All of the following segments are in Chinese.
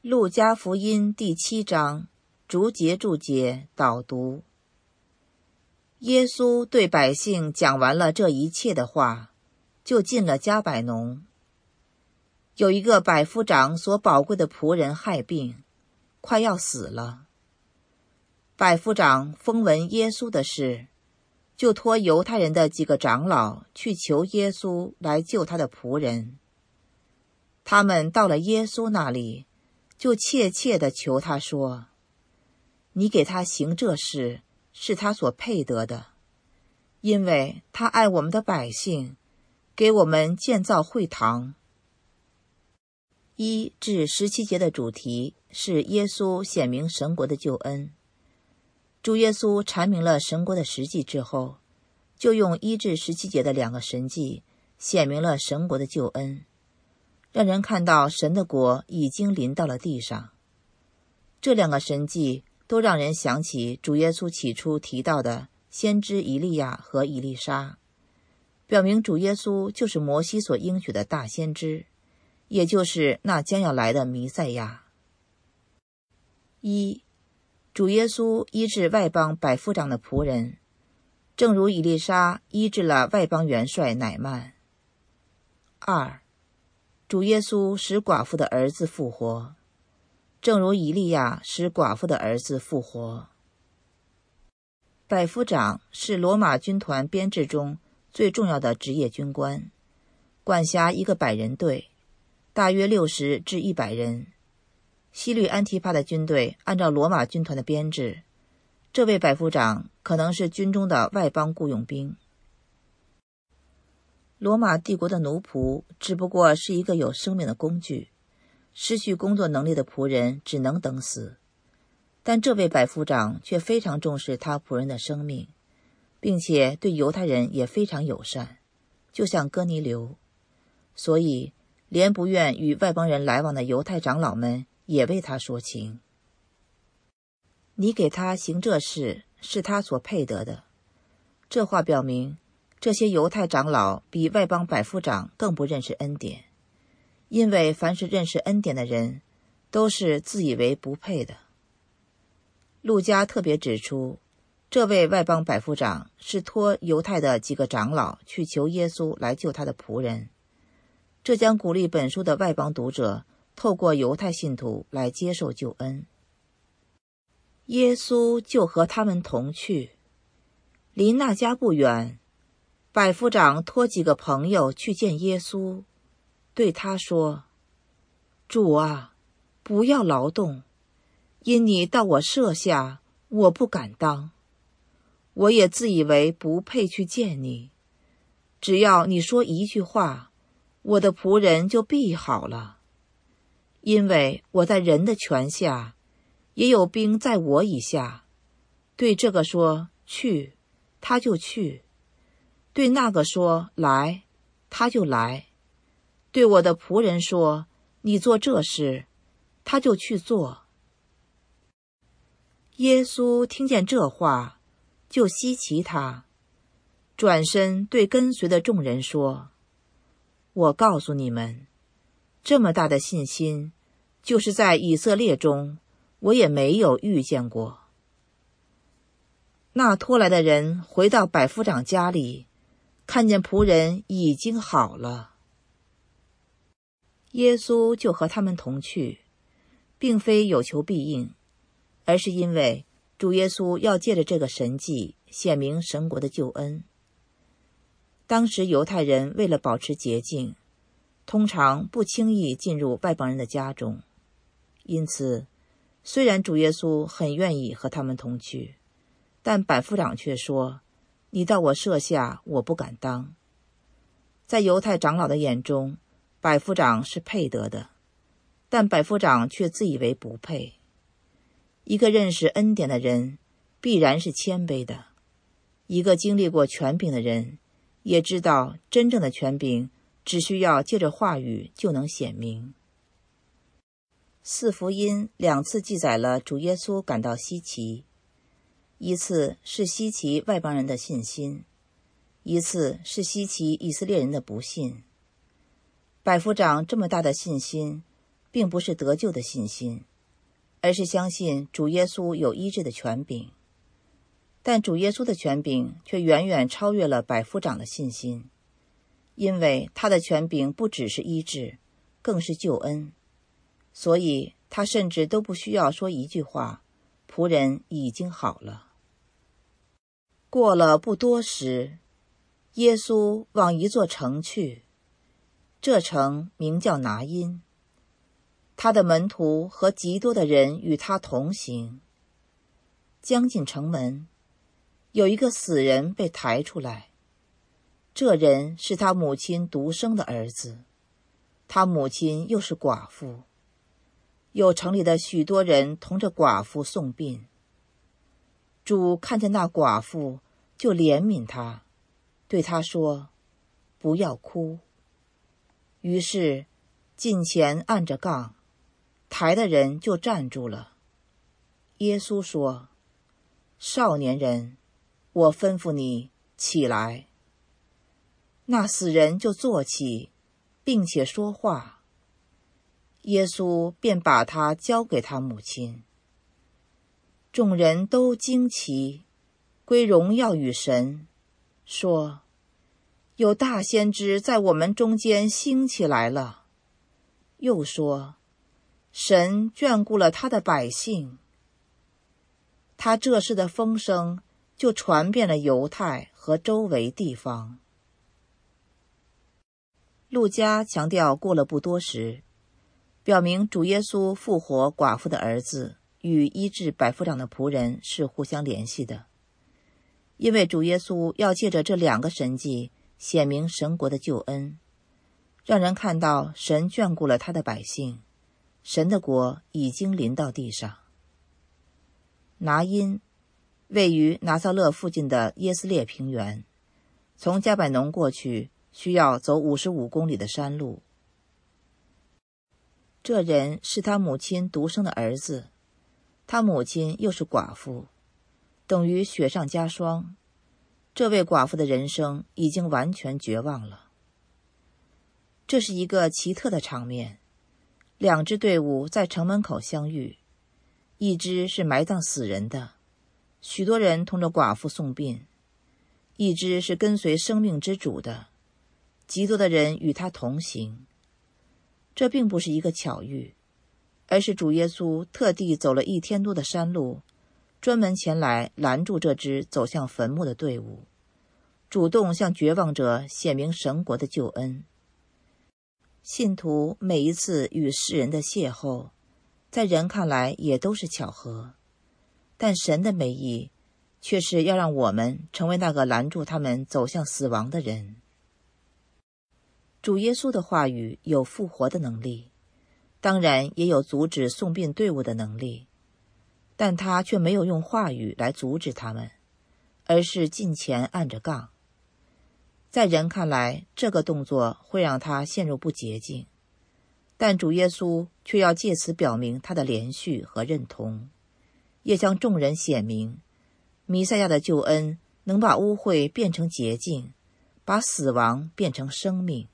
路加福音第7章，逐节导读。耶稣对百姓讲完了这一切的话，就进了迦百农。有一个百夫长所宝贵的仆人害病，快要死了。百夫长风闻耶稣的事，就托犹太人的几个长老去求耶稣来救他的仆人。他们到了耶稣那里，就切切地求他说：你给他行这事，是他所配得的，因为他爱我们的百姓，给我们建造会堂。1至17节的主题是耶稣显明神国的救恩。主耶稣阐明了神国的实际之后，就用1至17节的2个神迹显明了神国的救恩，让人看到神的国已经临到了地上。这2个神迹都让人想起主耶稣起初提到的先知以利亚和以利沙，表明主耶稣就是摩西所应许的大先知，也就是那将要来的弥赛亚。1. 主耶稣医治外邦百夫长的仆人，正如以利沙医治了外邦元帅乃曼。2. 主耶稣使寡妇的儿子复活，正如以利亚使寡妇的儿子复活。百夫长是罗马军团编制中最重要的职业军官，管辖一个100人队，大约60至100人。西律安提帕的军队按照罗马军团的编制，这位百夫长可能是军中的外邦雇佣兵。罗马帝国的奴仆只不过是一个有生命的工具，失去工作能力的仆人只能等死。但这位百夫长却非常重视他仆人的生命，并且对犹太人也非常友善，就像哥尼流。所以连不愿与外邦人来往的犹太长老们也为他说情。你给他行这事，是他所配得的。这话表明，这些犹太长老比外邦百夫长更不认识恩典，因为凡是认识恩典的人，都是自以为不配的。路加特别指出，这位外邦百夫长是托犹太的几个长老去求耶稣来救他的仆人，这将鼓励本书的外邦读者透过犹太信徒来接受救恩。耶稣就和他们同去，离那家不远，百夫长托几个朋友去见耶稣，对他说：主啊，不要劳动，因你到我舍下，我不敢当。我也自以为不配去见你，只要你说一句话，我的仆人就必好了。因为我在人的权下，也有兵在我以下，对这个说去，他就去；对那个说来，他就来；对我的仆人说你做这事，他就去做。耶稣听见这话，就稀奇他，转身对跟随的众人说：我告诉你们，这么大的信心，就是在以色列中，我也没有遇见过。那拖来的人回到百夫长家里，看见仆人已经好了。耶稣就和他们同去，并非有求必应，而是因为主耶稣要借着这个神迹显明神国的救恩。当时犹太人为了保持洁净，通常不轻易进入外邦人的家中，因此虽然主耶稣很愿意和他们同去，但百夫长却说：你到我舍下，我不敢当。在犹太长老的眼中，百夫长是配得的，但百夫长却自以为不配。一个认识恩典的人必然是谦卑的，一个经历过权柄的人也知道真正的权柄只需要借着话语就能显明。4福音2次记载了主耶稣感到稀奇，一次是稀奇外邦人的信心，一次是稀奇以色列人的不信。百夫长这么大的信心， 并不是得救的信心，而是相信主耶稣有医治的权柄。但主耶稣的权柄却远远超越了百夫长的信心，因为他的权柄不只是医治，更是救恩，所以他甚至都不需要说一句话，仆人已经好了。过了不多时，耶稣往一座城去，这城名叫拿因。他的门徒和极多的人与他同行。将近城门，有一个死人被抬出来，这人是他母亲独生的儿子，他母亲又是寡妇。有城里的许多人同着寡妇送殡。主看见那寡妇，就怜悯他，对他说：“不要哭。”于是近前按着杠，抬的人就站住了。耶稣说：“少年人，我吩咐你起来。”那死人就坐起，并且说话。耶稣便把他交给他母亲。众人都惊奇，归荣耀与神，说：“有大先知在我们中间兴起来了。”又说：“神眷顾了他的百姓。”他这事的风声就传遍了犹太和周围地方。路加强调过了不多时，表明主耶稣复活寡妇的儿子与医治百夫长的仆人是互相联系的，因为主耶稣要借着这两个神迹显明神国的救恩，让人看到神眷顾了他的百姓，神的国已经临到地上。拿因位于拿撒勒附近的耶斯列平原，从加百农过去需要走55公里的山路。这人是他母亲独生的儿子，他母亲又是寡妇，等于雪上加霜。这位寡妇的人生已经完全绝望了。这是一个奇特的场面，两支队伍在城门口相遇，一支是埋葬死人的，许多人同着寡妇送殡；一支是跟随生命之主的，极多的人与他同行。这并不是一个巧遇，而是主耶稣特地走了1天多的山路，专门前来拦住这支走向坟墓的队伍，主动向绝望者显明神国的救恩。信徒每一次与世人的邂逅，在人看来也都是巧合，但神的美意却是要让我们成为那个拦住他们走向死亡的人。主耶稣的话语有复活的能力，当然也有阻止送殡队伍的能力，但他却没有用话语来阻止他们，而是近前按着杠。在人看来，这个动作会让他陷入不洁净，但主耶稣却要借此表明他的连续和认同，也向众人显明弥赛亚的救恩能把污秽变成洁净，把死亡变成生命。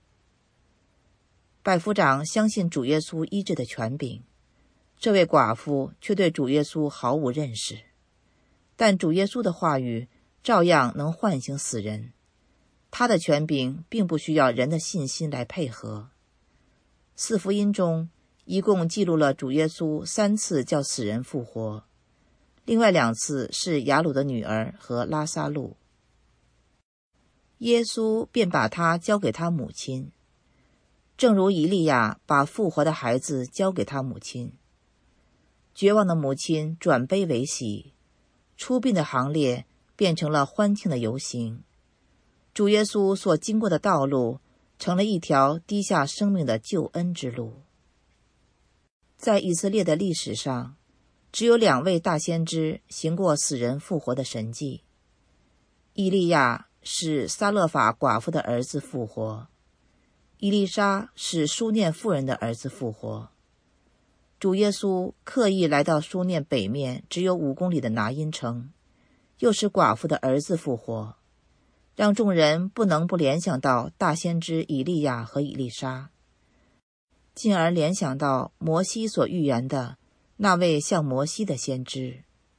百夫长相信主耶稣医治的权柄，这位寡妇却对主耶稣毫无认识，但主耶稣的话语照样能唤醒死人，他的权柄并不需要人的信心来配合。4福音中一共记录了主耶稣3次叫死人复活，另外2次是雅鲁的女儿和拉撒路。耶稣便把他交给他母亲，正如以利亚把复活的孩子交给他母亲。绝望的母亲转悲为喜，出殡的行列变成了欢庆的游行。主耶稣所经过的道路成了一条滴下生命的救恩之路。在以色列的历史上，只有2位大先知行过死人复活的神迹。以利亚使撒勒法寡妇的儿子复活，以利沙使书念妇人的儿子复活。主耶稣刻意来到书念北面只有5公里的拿因城，又使寡妇的儿子复活，让众人不能不联想到大先知以利亚和以利沙。 进而联想到摩西所预言的那位像摩西的先知。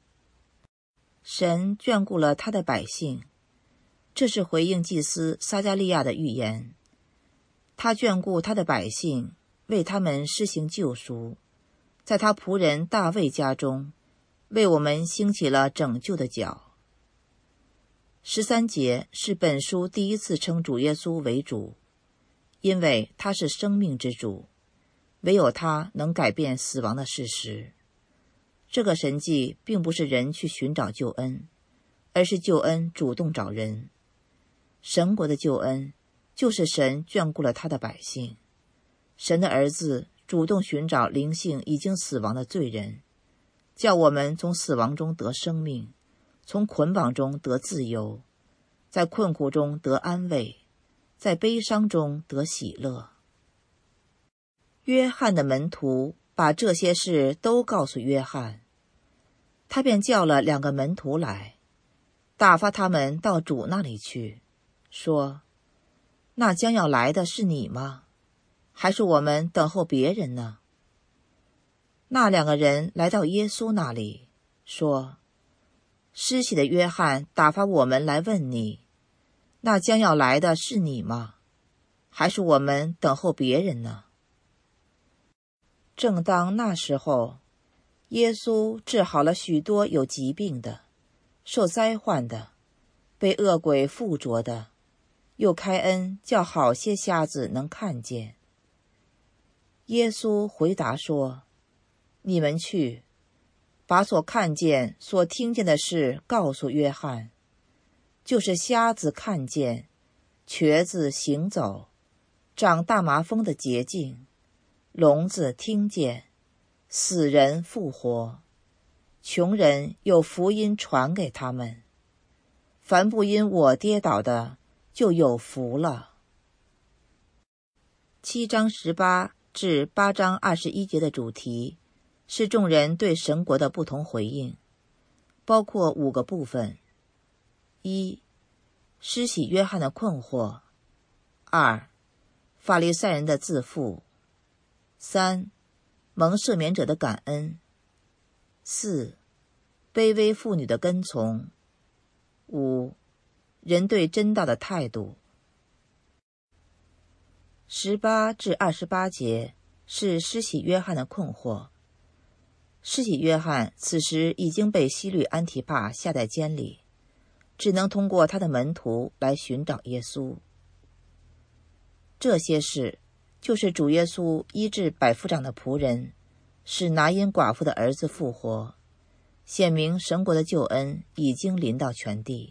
神眷顾了他的百姓，这是回应祭司撒迦利亚的预言。他眷顾他的百姓，为他们施行救赎，在他仆人大卫家中，为我们兴起了拯救的脚。13节是本书第一次称主耶稣为主，因为他是生命之主，唯有他能改变死亡的事实。这个神迹并不是人去寻找救恩，而是救恩主动找人。神国的救恩就是神眷顾了他的百姓，神的儿子主动寻找灵性已经死亡的罪人，叫我们从死亡中得生命，从捆绑中得自由，在困苦中得安慰，在悲伤中得喜乐。约翰的门徒把这些事都告诉约翰，他便叫了2个门徒来，打发他们到主那里去，说：那将要来的是你吗？还是我们等候别人呢？那2个人来到耶稣那里，说：施洗的约翰打发我们来问你，那将要来的是你吗？还是我们等候别人呢？正当那时候，耶稣治好了许多有疾病的、受灾患的、被恶鬼附着的，又开恩叫好些瞎子能看见。耶稣回答说：你们去，把所看见、所听见的事告诉约翰，就是瞎子看见，瘸子行走，长大麻风的洁净，聋子听见，死人复活，穷人有福音传给他们。凡不因我跌倒的，就有福了。7章18至8章21节的主题是众人对神国的不同回应，包括5个部分： 1. 施洗约翰的困惑； 2. 法利赛人的自负； 3. 蒙赦免者的感恩； 4. 卑微妇女的跟从； 5. 人对真道的态度。18至28节是施洗约翰的困惑。施洗约翰此时已经被希律安提帕下在监里，只能通过他的门徒来寻找耶稣。这些事就是主耶稣医治百夫长的仆人，使拿因寡妇的儿子复活，显明神国的救恩已经临到全地。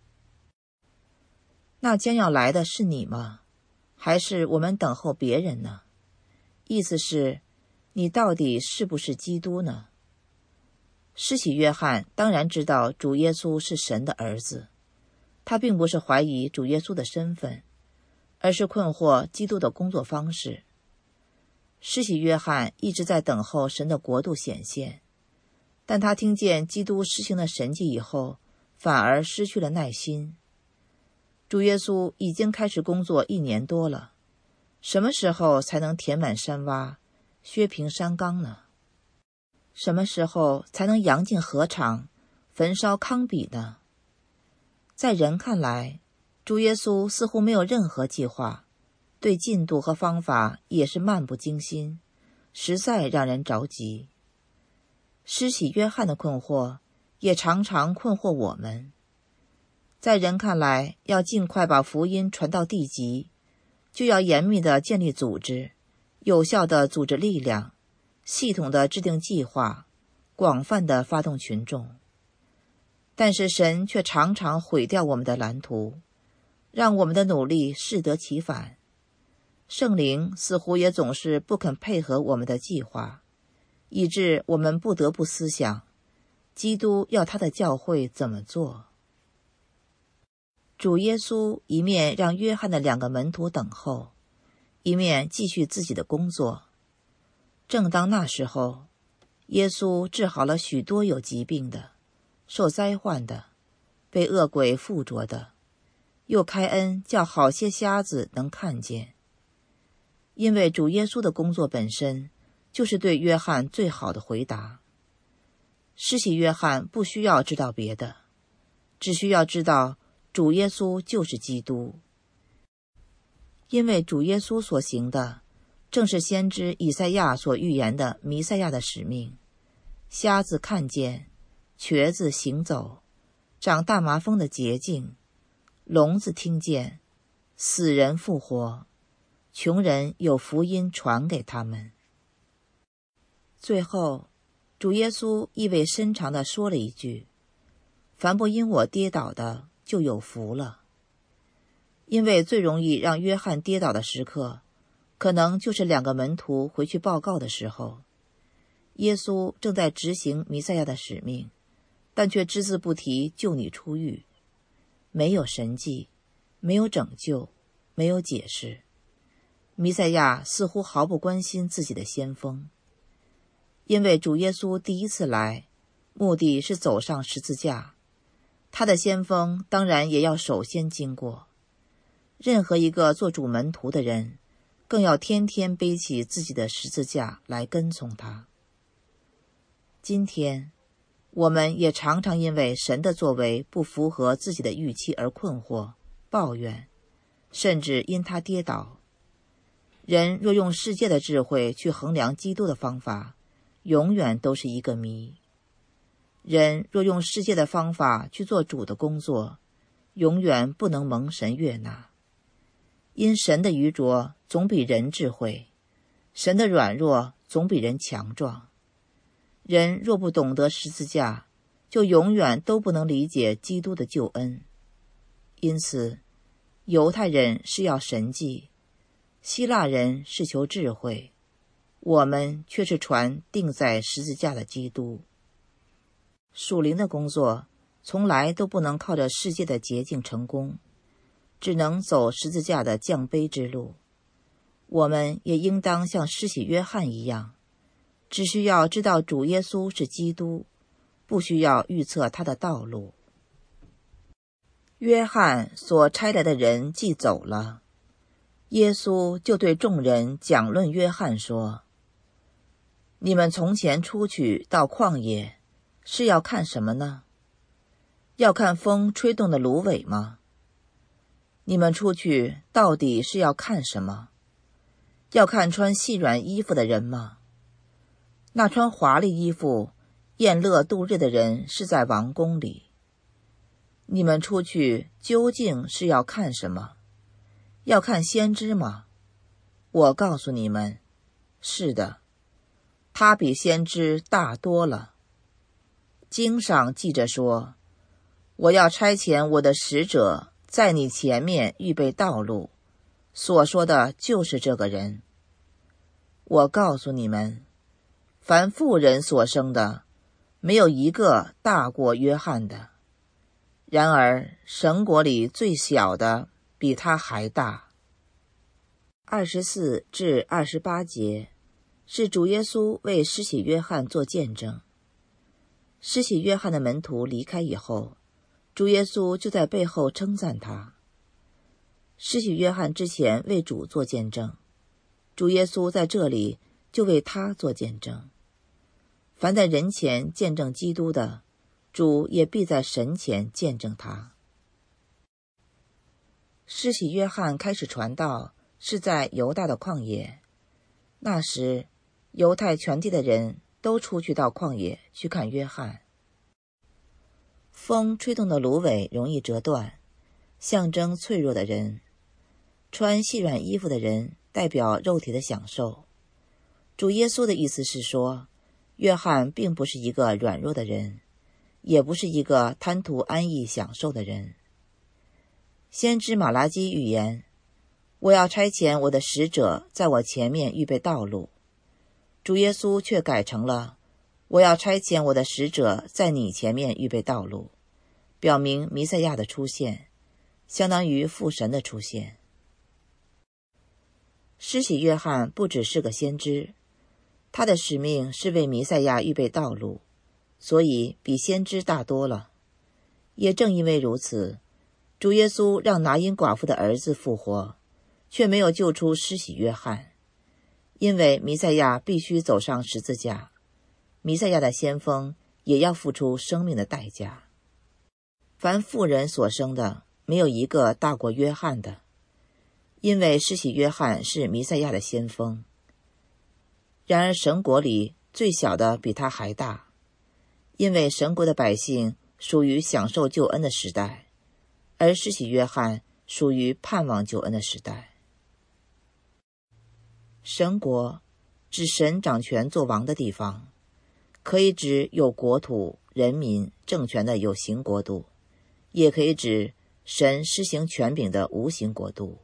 那将要来的是你吗？还是我们等候别人呢？意思是，你到底是不是基督呢？施洗约翰当然知道主耶稣是神的儿子，他并不是怀疑主耶稣的身份，而是困惑基督的工作方式。施洗约翰一直在等候神的国度显现，但他听见基督施行的神迹以后，反而失去了耐心。主耶稣已经开始工作1年多了，什么时候才能填满山洼，削平山冈呢？什么时候才能扬进禾场，焚烧糠秕呢？在人看来，主耶稣似乎没有任何计划，对进度和方法也是漫不经心，实在让人着急。施洗约翰的困惑也常常困惑我们。在人看来，要尽快把福音传到地极，就要严密地建立组织，有效地组织力量，系统地制定计划，广泛地发动群众。但是神却常常毁掉我们的蓝图，让我们的努力适得其反。圣灵似乎也总是不肯配合我们的计划，以致我们不得不思想，基督要他的教会怎么做。主耶稣一面让约翰的2个门徒等候，一面继续自己的工作。正当那时候，耶稣治好了许多有疾病的、受灾患的、被恶鬼附着的，又开恩叫好些瞎子能看见。 因为主耶稣的工作本身就是对约翰最好的回答。施洗约翰不需要知道别的，只需要知道主耶稣就是基督。因为主耶稣所行的正是先知以赛亚所预言的弥赛亚的使命，瞎子看见，瘸子行走，长大麻风的洁净，聋子听见，死人复活，穷人有福音传给他们。最后，主耶稣意味深长地说了一句：凡不因我跌倒的，就有福了。因为最容易让约翰跌倒的时刻，可能就是2个门徒回去报告的时候。耶稣正在执行弥赛亚的使命，但却只字不提救你出狱，没有神迹，没有拯救，没有解释。弥赛亚似乎毫不关心自己的先锋。因为主耶稣第一次来，目的是走上十字架，他的先锋当然也要首先经过。任何一个做主门徒的人，更要天天背起自己的十字架来跟从他。今天，我们也常常因为神的作为不符合自己的预期而困惑、抱怨，甚至因他跌倒。人若用世界的智慧去衡量基督的方法，永远都是一个谜。人若用世界的方法去做主的工作，永远不能蒙神悦纳。因神的愚拙总比人智慧，神的软弱总比人强壮。人若不懂得十字架，就永远都不能理解基督的救恩。因此，犹太人是要神迹，希腊人是求智慧，我们却是传钉在十字架的基督。属灵的工作从来都不能靠着世界的捷径成功，只能走十字架的降卑之路。我们也应当像施洗约翰一样，只需要知道主耶稣是基督，不需要预测他的道路。约翰所差来的人既走了，耶稣就对众人讲论约翰说：你们从前出去到旷野，是要看什么呢？要看风吹动的芦苇吗？你们出去到底是要看什么？要看穿细软衣服的人吗？那穿华丽衣服、宴乐度日的人是在王宫里。你们出去究竟是要看什么？要看先知吗？我告诉你们，是的，他比先知大多了。经上记着说，我要差遣我的使者在你前面预备道路，所说的就是这个人。我告诉你们，凡妇人所生的，没有一个大过约翰的。然而神国里最小的比他还大。24至28节是主耶稣为施洗约翰做见证。施洗约翰的门徒离开以后，主耶稣就在背后称赞他。施洗约翰之前为主做见证，主耶稣在这里就为他做见证。凡在人前见证基督的，主也必在神前见证他。施洗约翰开始传道是在犹大的旷野，那时犹太全地的人都出去到旷野去看约翰。风吹动的芦苇容易折断，象征脆弱的人；穿细软衣服的人代表肉体的享受。主耶稣的意思是说，约翰并不是一个软弱的人，也不是一个贪图安逸享受的人。先知马拉基预言，我要差遣我的使者在我前面预备道路。主耶稣却改成了，我要差遣我的使者在你前面预备道路，表明弥赛亚的出现，相当于父神的出现。施洗约翰不只是个先知，他的使命是为弥赛亚预备道路，所以比先知大多了。也正因为如此，主耶稣让拿因寡妇的儿子复活，却没有救出施洗约翰， 因为弥赛亚必须走上十字架，弥赛亚的先锋也要付出生命的代价。凡妇人所生的，没有一个大过约翰的，因为施洗约翰是弥赛亚的先锋。然而神国里最小的比他还大，因为神国的百姓属于享受救恩的时代，而施洗约翰属于盼望救恩的时代。神国指神掌权作王的地方，可以指有国土、人民、政权的有形国度，也可以指神施行权柄的无形国度。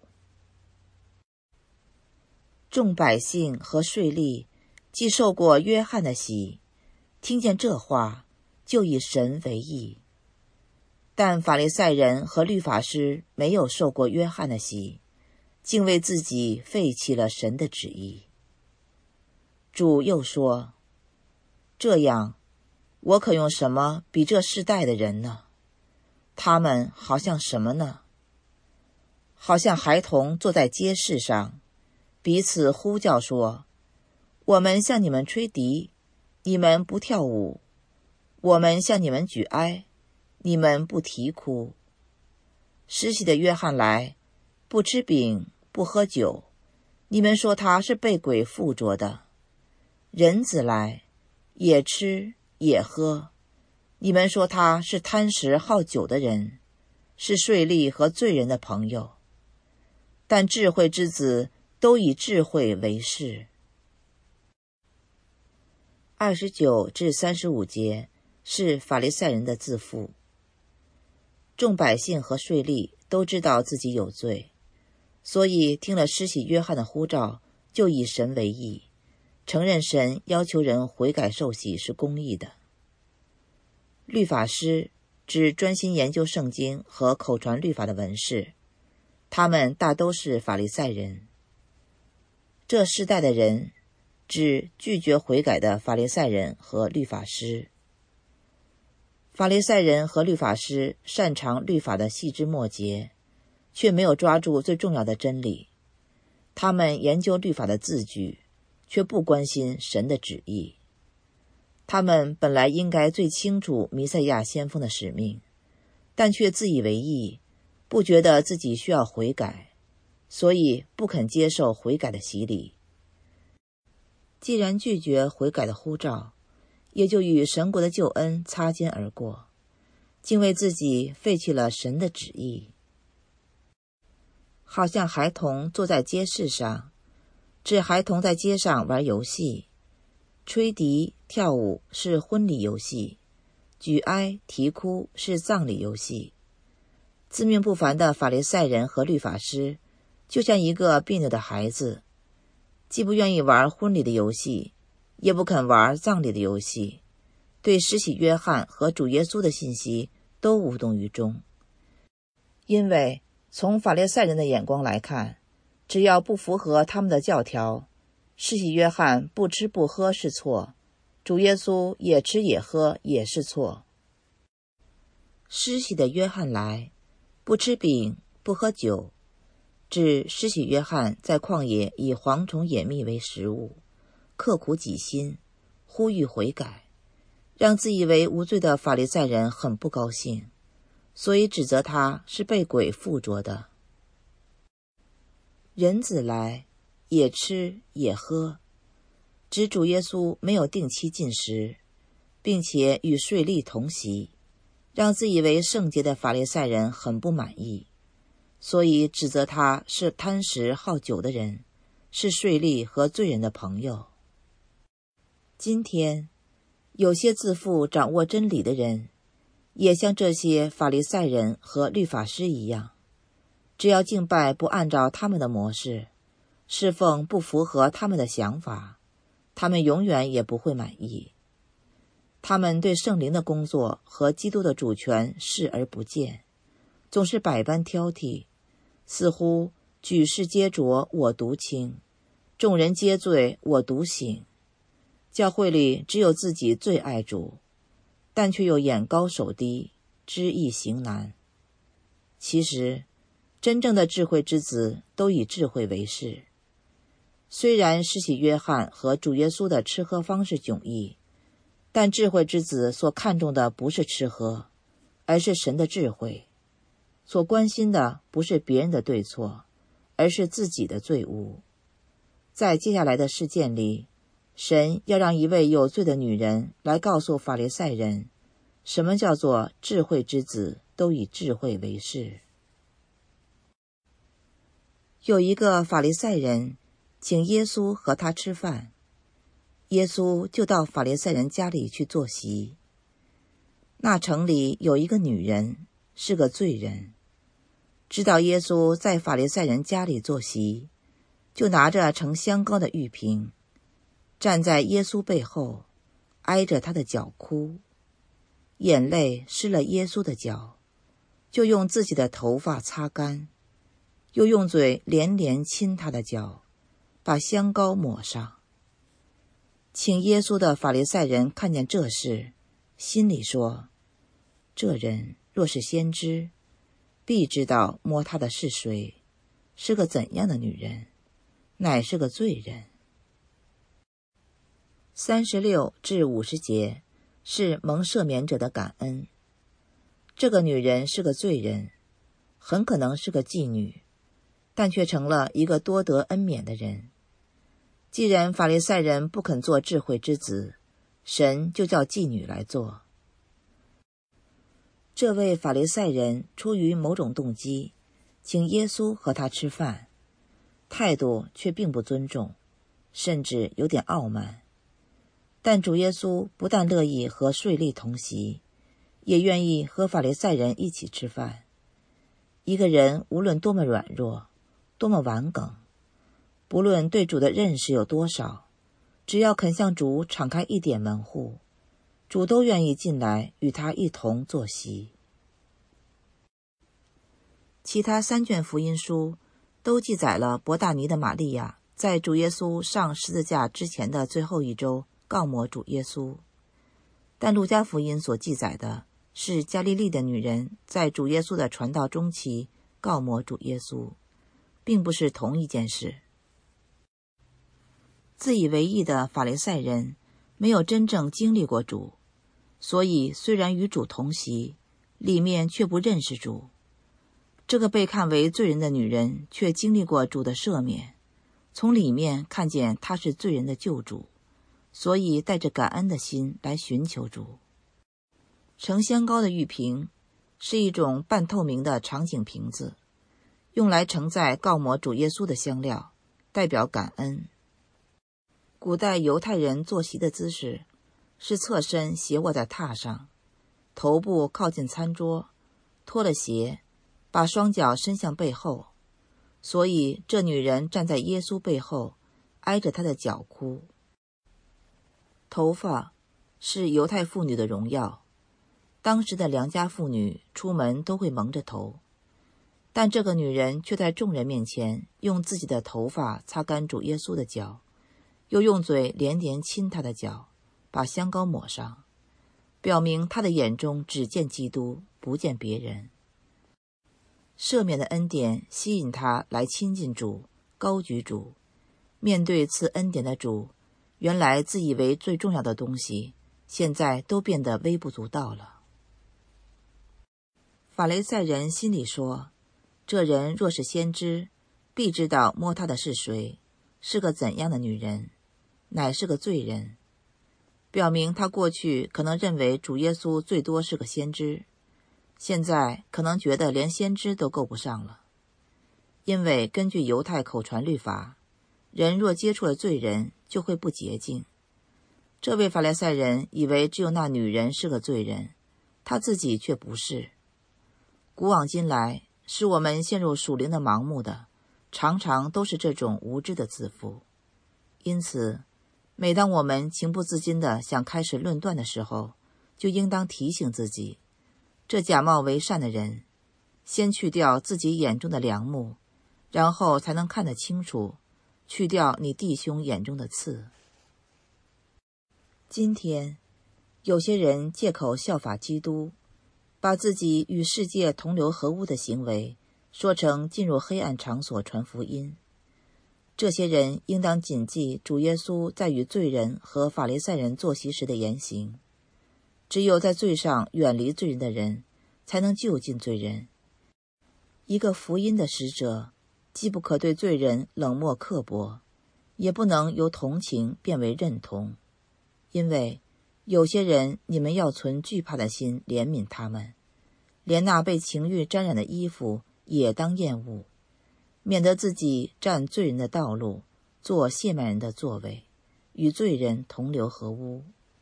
众百姓和税吏既受过约翰的洗，听见这话，就以神为义。但法利赛人和律法师没有受过约翰的洗，竟为自己废弃了神的旨意。主又说：这样，我可用什么比这世代的人呢？他们好像什么呢？好像孩童坐在街市上，彼此呼叫说：我们向你们吹笛，你们不跳舞；我们向你们举哀，你们不啼哭。施洗的约翰来，不吃饼，不喝酒，你们说他是被鬼附着的；人子来，也吃也喝，你们说他是贪食好酒的人，是税吏和罪人的朋友。但智慧之子都以智慧为事。29至35节是法利赛人的自负。众百姓和税吏都知道自己有罪，所以听了施洗约翰的呼召，就以神为义，承认神要求人悔改受洗是公义的。律法师指专心研究圣经和口传律法的文士，他们大都是法利赛人。这世代的人指拒绝悔改的法利赛人和律法师。法利赛人和律法师擅长律法的细枝末节，却没有抓住最重要的真理。他们研究律法的字句，却不关心神的旨意。他们本来应该最清楚弥赛亚先锋的使命，但却自以为义，不觉得自己需要悔改，所以不肯接受悔改的洗礼。既然拒绝悔改的呼召，也就与神国的救恩擦肩而过，竟为自己废弃了神的旨意。好像孩童坐在街市上，指孩童在街上玩游戏，吹笛跳舞是婚礼游戏，举哀啼哭是葬礼游戏。自命不凡的法利赛人和律法师，就像一个别扭的孩子，既不愿意玩婚礼的游戏，也不肯玩葬礼的游戏，对施洗约翰和主耶稣的信息都无动于衷。因为从法利赛人的眼光来看，只要不符合他们的教条，施洗约翰不吃不喝是错，主耶稣也吃也喝也是错。施洗的约翰来，不吃饼不喝酒，指施洗约翰在旷野以蝗虫野蜜为食物，刻苦己心，呼吁悔改，让自以为无罪的法利赛人很不高兴，所以指责他是被鬼附着的。人子来，也吃也喝，指主耶稣没有定期进食，并且与税吏同席，让自以为圣洁的法利赛人很不满意，所以指责他是贪食好酒的人，是税吏和罪人的朋友。今天有些自负掌握真理的人，也像这些法利赛人和律法师一样，只要敬拜不按照他们的模式，侍奉不符合他们的想法，他们永远也不会满意。他们对圣灵的工作和基督的主权视而不见，总是百般挑剔，似乎举世皆浊我独清，众人皆醉我独醒。教会里只有自己最爱主，但却又眼高手低，知易行难。其实真正的智慧之子都以智慧为事。 虽然施洗约翰和主耶稣的吃喝方式迥异，但智慧之子所看重的不是吃喝，而是神的智慧；所关心的不是别人的对错，而是自己的罪污。在接下来的事件里，神要让一位有罪的女人来告诉法利赛人，什么叫做智慧之子都以智慧为事。有一个法利赛人请耶稣和他吃饭，耶稣就到法利赛人家里去坐席。那城里有一个女人，是个罪人，知道耶稣在法利赛人家里坐席，就拿着盛香膏的玉瓶，站在耶稣背后，挨着他的脚哭，眼泪湿了耶稣的脚，就用自己的头发擦干，又用嘴连连亲他的脚，把香膏抹上。请耶稣的法利赛人看见这事，心里说，这人若是先知，必知道摸他的是谁，是个怎样的女人，乃是个罪人。36至50节是蒙赦免者的感恩。这个女人是个罪人，很可能是个妓女，但却成了一个多得恩免的人。既然法利赛人不肯做智慧之子，神就叫妓女来做。这位法利赛人出于某种动机，请耶稣和他吃饭，态度却并不尊重，甚至有点傲慢。但主耶稣不但乐意和税吏同席，也愿意和法利赛人一起吃饭。一个人无论多么软弱，多么顽梗，不论对主的认识有多少，只要肯向主敞开一点门户，主都愿意进来与他一同坐席。其他3卷福音书都记载了伯大尼的玛利亚在主耶稣上十字架之前的最后一周告抹主耶稣，但路加福音所记载的是加利利的女人在主耶稣的传道中期告抹主耶稣，并不是同一件事。自以为义的法利赛人没有真正经历过主，所以虽然与主同席，里面却不认识主。这个被看为罪人的女人却经历过主的赦免，从里面看见他是罪人的救主，所以带着感恩的心来寻求主。盛香膏的玉瓶是一种半透明的长颈瓶子，用来盛载告抹主耶稣的香料，代表感恩。古代犹太人坐席的姿势是侧身斜卧在榻上，头部靠近餐桌，脱了鞋，把双脚伸向背后，所以这女人站在耶稣背后，挨着他的脚哭。头发是犹太妇女的荣耀，当时的良家妇女出门都会蒙着头，但这个女人却在众人面前用自己的头发擦干主耶稣的脚，又用嘴连连亲他的脚，把香膏抹上，表明他的眼中只见基督，不见别人。赦免的恩典吸引他来亲近主，高举主。面对赐恩典的主，原来自以为最重要的东西，现在都变得微不足道了。法利赛人心里说，这人若是先知，必知道摸他的是谁，是个怎样的女人，乃是个罪人。表明他过去可能认为主耶稣最多是个先知，现在可能觉得连先知都够不上了。因为根据犹太口传律法，人若接触了罪人，就会不洁净。这位法利赛人以为只有那女人是个罪人，他自己却不是。古往今来，使我们陷入属灵的盲目的，常常都是这种无知的自负。因此，每当我们情不自禁地想开始论断的时候，就应当提醒自己，这假冒为善的人，先去掉自己眼中的梁木，然后才能看得清楚，去掉你弟兄眼中的刺。今天，有些人借口效法基督，把自己与世界同流合污的行为说成进入黑暗场所传福音。 这些人应当谨记主耶稣在与罪人和法利赛人坐席时的言行。只有在罪上远离罪人的人，才能救尽罪人。一个福音的使者，既不可对罪人冷漠刻薄，也不能由同情变为认同。因为有些人，你们要存惧怕的心怜悯他们，连那被情欲沾染的衣服也当厌恶，免得自己占罪人的道路，做亵慢人的座位，与罪人同流合污。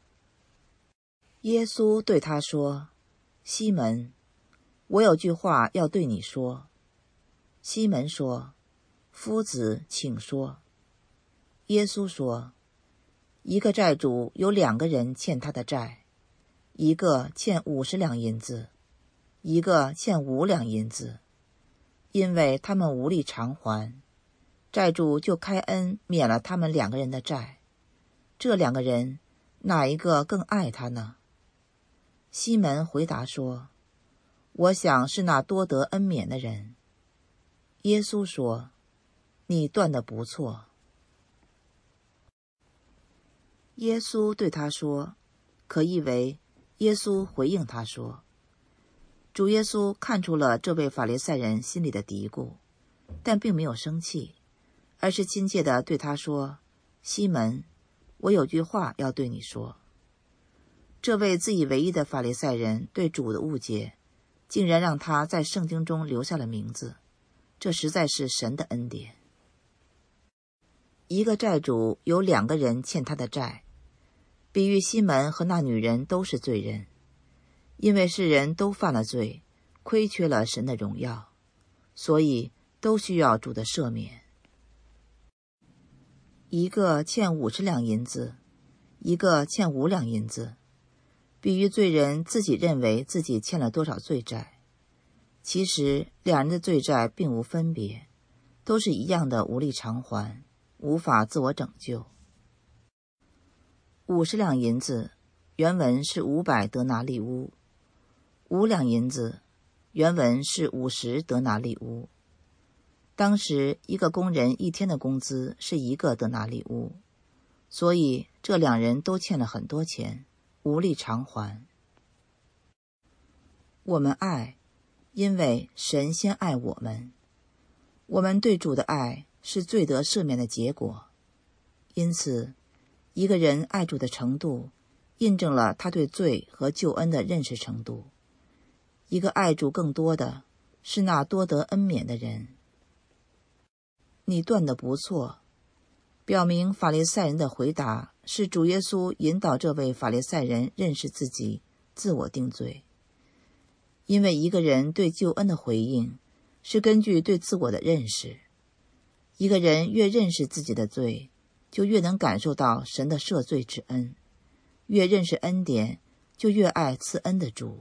耶稣对他说：西门，我有句话要对你说。西门说：夫子，请说。耶稣说：一个债主有2个人欠他的债，一个欠50两银子，一个欠5两银子。因为他们无力偿还，债主就开恩免了他们2个人的债。这2个人，哪一个更爱他呢？西门回答说：我想是那多得恩免的人。耶稣说：你断得不错。耶稣对他说，可译为耶稣回应他说。主耶稣看出了这位法利赛人心里的嘀咕，但并没有生气，而是亲切地对他说：西门，我有句话要对你说。这位自以为意的法利赛人对主的误解，竟然让他在圣经中留下了名字，这实在是神的恩典。一个债主有2个人欠他的债，比喻西门和那女人都是罪人，因为世人都犯了罪，亏缺了神的荣耀，所以都需要主的赦免。一个欠50两银子，一个欠5两银子，比喻罪人自己认为自己欠了多少罪债，其实2人的罪债并无分别，都是一样的无力偿还，无法自我拯救。50两银子原文是500德拿利乌，5两银子原文是50德拿利乌。当时一个工人1天的工资是1个德拿利乌，所以这2人都欠了很多钱，无力偿还。我们爱，因为神先爱我们。我们对主的爱是罪得赦免的结果。因此，一个人爱主的程度，印证了他对罪和救恩的认识程度。一个爱主更多的是那多得恩免的人。你断得不错，表明法利赛人的回答是主耶稣引导这位法利赛人认识自己，自我定罪。因为一个人对救恩的回应是根据对自我的认识。一个人越认识自己的罪，就越能感受到神的赦罪之恩，越认识恩典，就越爱赐恩的主。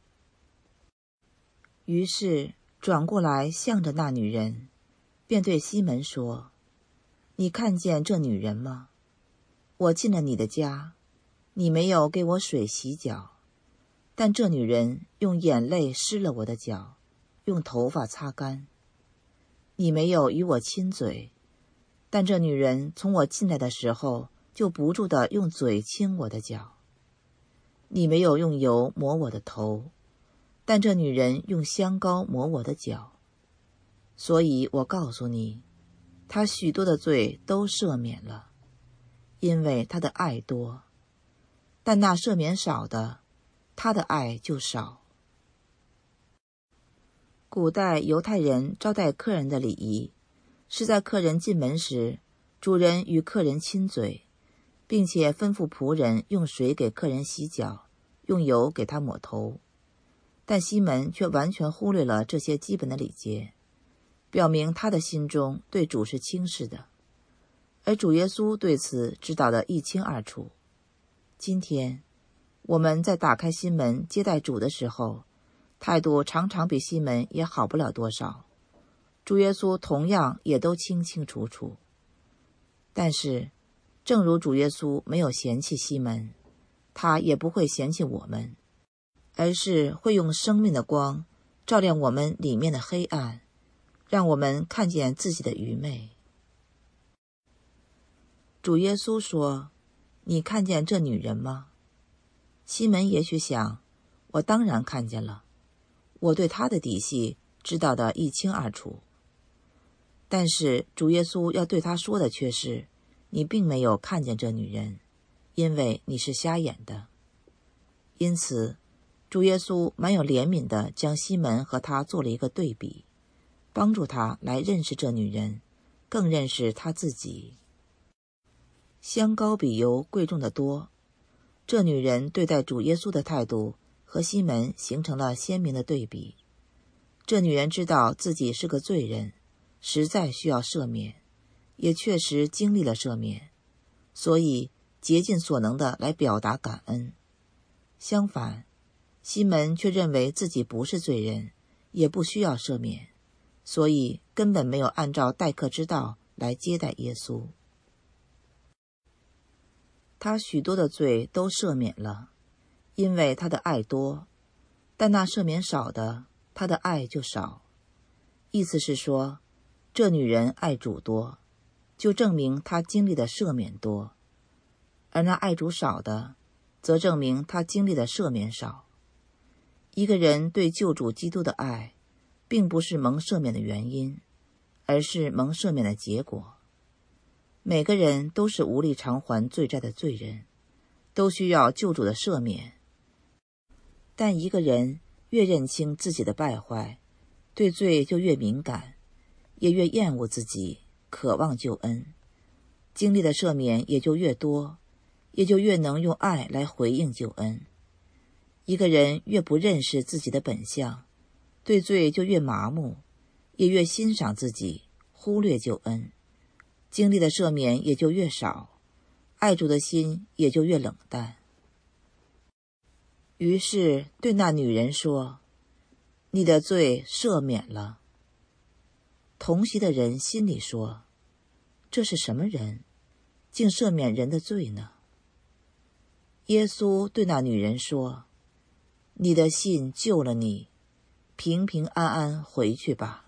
于是转过来向着那女人，便对西门说：你看见这女人吗？我进了你的家，你没有给我水洗脚，但这女人用眼泪湿了我的脚，用头发擦干。你没有与我亲嘴，但这女人从我进来的时候就不住地用嘴亲我的脚。你没有用油抹我的头，但这女人用香膏抹我的脚。所以我告诉你，她许多的罪都赦免了，因为她的爱多；但那赦免少的，她的爱就少。古代犹太人招待客人的礼仪，是在客人进门时，主人与客人亲嘴，并且吩咐仆人用水给客人洗脚，用油给他抹头。但西门却完全忽略了这些基本的礼节，表明他的心中对主是轻视的，而主耶稣对此知道得一清二楚。今天我们在打开心门接待主的时候，态度常常比西门也好不了多少，主耶稣同样也都清清楚楚。但是正如主耶稣没有嫌弃西门，他也不会嫌弃我们，而是会用生命的光照亮我们里面的黑暗，让我们看见自己的愚昧。 主耶稣说：“你看见这女人吗？”西门也许想，我当然看见了，我对她的底细知道得一清二楚。但是主耶稣要对他说的却是，你并没有看见这女人，因为你是瞎眼的。因此主耶稣蛮有怜悯地将西门和他做了一个对比，帮助他来认识这女人，更认识他自己。香膏比油贵重得多，这女人对待主耶稣的态度和西门形成了鲜明的对比。这女人知道自己是个罪人，实在需要赦免，也确实经历了赦免，所以竭尽所能地来表达感恩。相反，西门却认为自己不是罪人，也不需要赦免，所以根本没有按照待客之道来接待耶稣。他许多的罪都赦免了，因为他的爱多，但那赦免少的，他的爱就少。意思是说，这女人爱主多，就证明她经历的赦免多，而那爱主少的，则证明她经历的赦免少。一个人对救主基督的爱，并不是蒙赦免的原因，而是蒙赦免的结果。每个人都是无力偿还罪债的罪人，都需要救主的赦免。但一个人越认清自己的败坏，对罪就越敏感，也越厌恶自己，渴望救恩，经历的赦免也就越多，也就越能用爱来回应救恩。一个人越不认识自己的本相，对罪就越麻木，也越欣赏自己，忽略救恩，经历的赦免也就越少，爱主的心也就越冷淡。于是对那女人说：“你的罪赦免了。”同席的人心里说：“这是什么人，竟赦免人的罪呢？”耶稣对那女人说：“你的信救了你，平平安安回去吧。”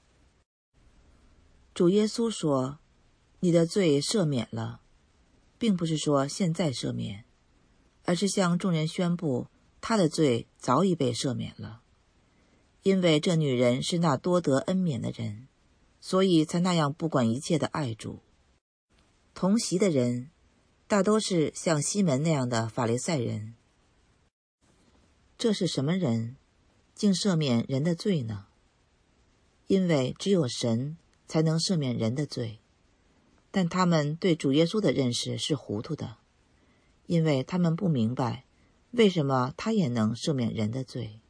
主耶稣说：“你的罪赦免了”，并不是说现在赦免，而是向众人宣布他的罪早已被赦免了。因为这女人是那多得恩免的人，所以才那样不管一切的爱主。同席的人大都是像西门那样的法利赛人。这是什么人，竟赦免人的罪呢？因为只有神才能赦免人的罪，但他们对主耶稣的认识是糊涂的，因为他们不明白为什么他也能赦免人的罪。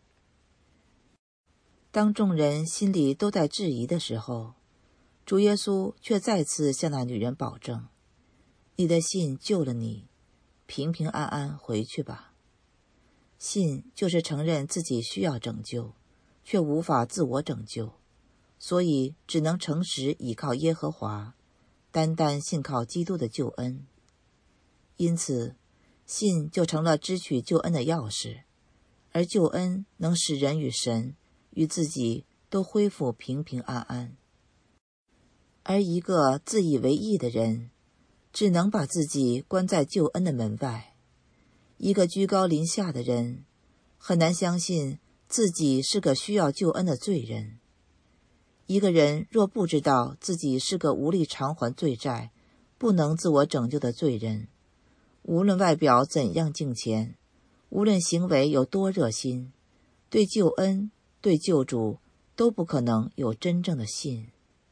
当众人心里都在质疑的时候，主耶稣却再次向那女人保证：“你的信救了你，平平安安回去吧。”信就是承认自己需要拯救，却无法自我拯救，所以只能诚实倚靠耶和华，单单信靠基督的救恩。因此，信就成了支取救恩的钥匙，而救恩能使人与神与自己都恢复平平安安。而一个自以为义的人，只能把自己关在救恩的门外。一个居高临下的人，很难相信自己是个需要救恩的罪人。一个人若不知道自己是个无力偿还罪债、不能自我拯救的罪人，无论外表怎样敬虔，无论行为有多热心，对救恩、对救主都不可能有真正的信。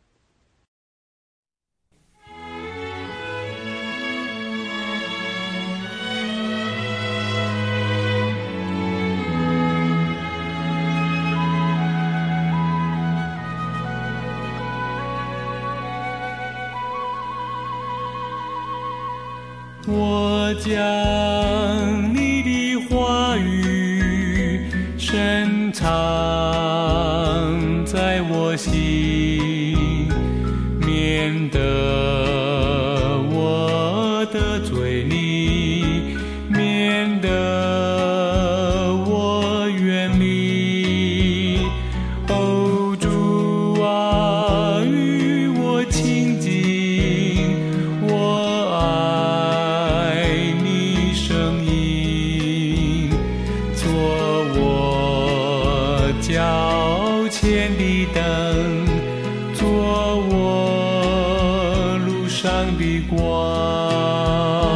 我将你的话语深藏在我心，免得我得罪你，免得我远离。哦，主啊，与我亲近，我脚前的灯，做我路上的光。